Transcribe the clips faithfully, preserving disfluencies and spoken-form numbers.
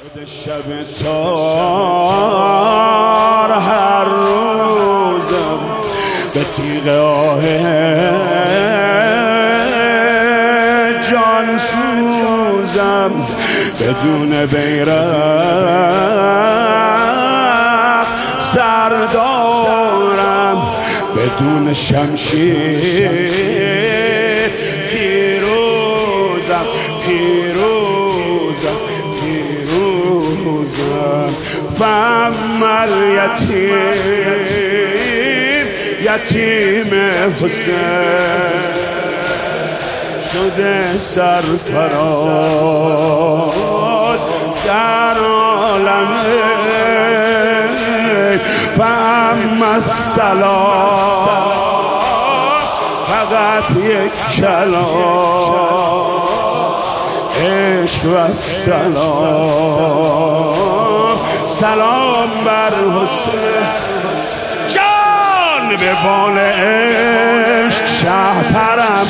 شب تار هر روزم به تیغ آه جان سوزم، بدون بیرق سردارم، بدون شمشیر پیروزم پیروزم پیروزم. فاما الیتیم یتیم حسین شده سرفراز در عالم. فاما السلام فقط یک کلام، عشق و سلام، سلام بر حسین جان. به بال عشق شهپرم،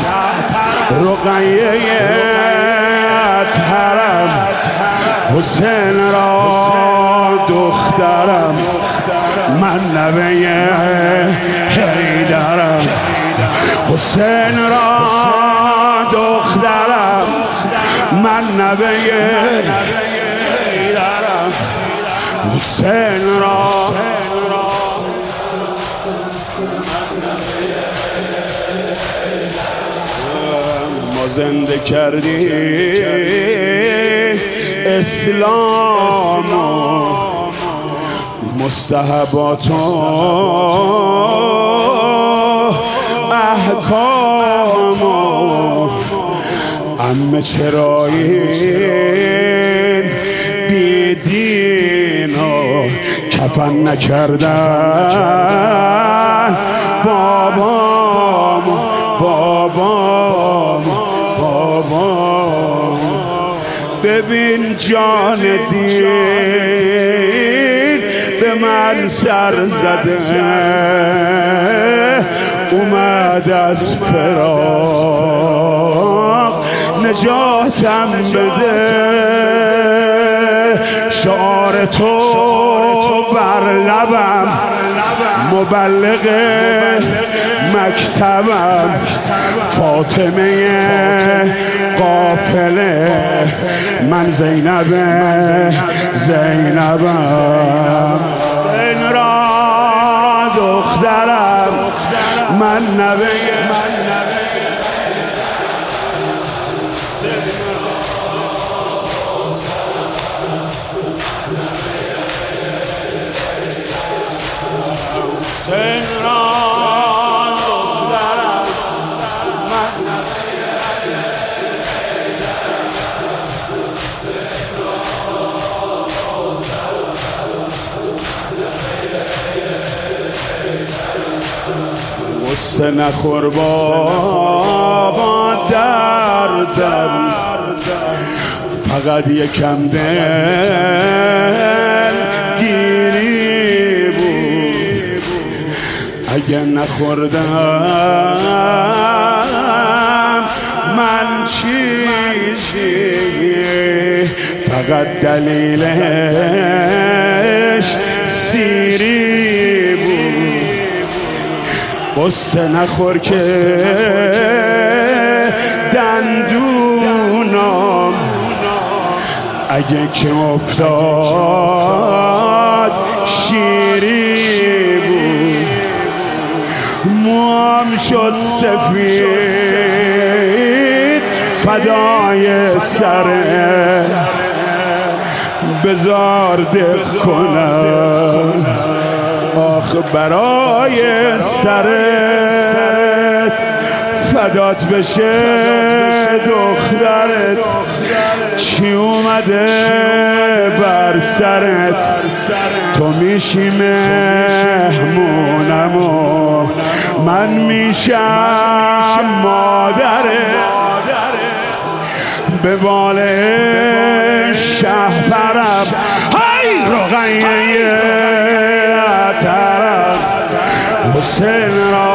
رقیه اطهرم، حسین را دخترم، من نوه حیدرم. حسین را دخترم، من نوه حیدرم. حسین را ما زنده کردی اسلام و مستحبات و احکام و عمه چرایی بی دین و کفن نکردن بابام بابام بابام. ببین جان دین به من سر زده، اومد از فراق نجاتم بده. شعار تو بر لبم، مبلغ مکتبم، فاطمه قافله، من زینب زینبم. این را دخترم، من نوه حسین را دخترم، من غصه نخور بابا دردم، فقط یکم دل گیری بود. اگه نخوردم من چیزی، فقط دلیلش سیری بود. قصه نخور که دندونم اگه که افتاد شیری بود. موام شد سفید فدای سره، بزار دق کنم آخ برای سرت، فدات بشه دخترت. چی اومده بر سرت؟ تو میشی مهمونم و من میشم مادرت. به بال شهپرم، های رقیه اطهرم، حسین را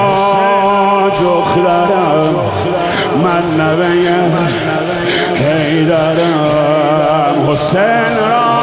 دخترم، من نوه حیدرم. حسین را